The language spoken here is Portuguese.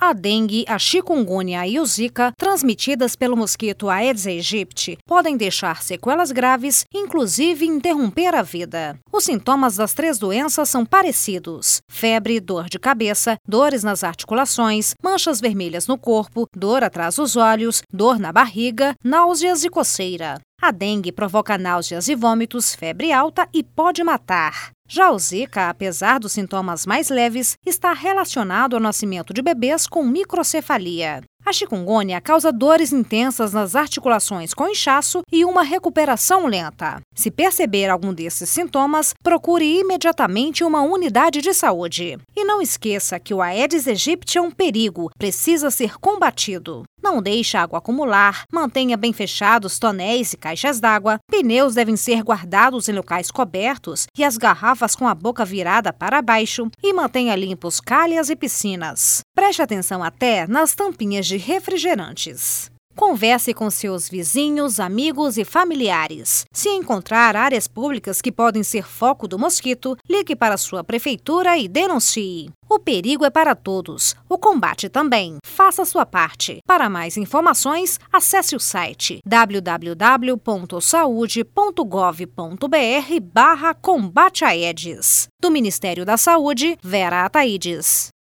A dengue, a chikungunya e o zika, transmitidas pelo mosquito Aedes aegypti, podem deixar sequelas graves, inclusive interromper a vida. Os sintomas das três doenças são parecidos: febre, dor de cabeça, dores nas articulações, manchas vermelhas no corpo, dor atrás dos olhos, dor na barriga, náuseas e coceira. A dengue provoca náuseas e vômitos, febre alta e pode matar. Já o zika, apesar dos sintomas mais leves, está relacionado ao nascimento de bebês com microcefalia. A chikungunya causa dores intensas nas articulações com inchaço e uma recuperação lenta. Se perceber algum desses sintomas, procure imediatamente uma unidade de saúde. E não esqueça que o Aedes aegypti é um perigo, precisa ser combatido. Não deixe a água acumular, mantenha bem fechados tonéis e caixas d'água, pneus devem ser guardados em locais cobertos e as garrafas com a boca virada para baixo e mantenha limpos calhas e piscinas. Preste atenção até nas tampinhas de refrigerantes. Converse com seus vizinhos, amigos e familiares. Se encontrar áreas públicas que podem ser foco do mosquito, ligue para a sua prefeitura e denuncie. O perigo é para todos, o combate também. Faça a sua parte. Para mais informações, acesse o site www.saude.gov.br/combate a Aedes. Do Ministério da Saúde, Vera Ataides.